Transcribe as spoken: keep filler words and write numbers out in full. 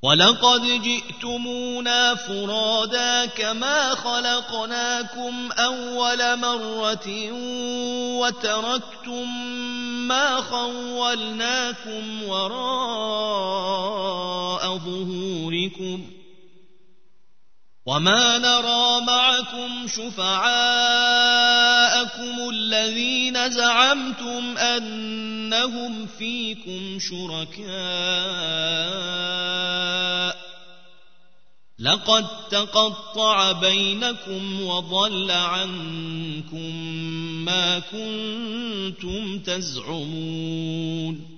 ولقد جئتمونا فرادا كما خلقناكم أول مرة وتركتم ما خولناكم وراء ظهوركم وما نرى معكم شفعاءكم الذين زعمتم أنهم فيكم شركاء لقد تقطع بينكم وضل عنكم ما كنتم تزعمون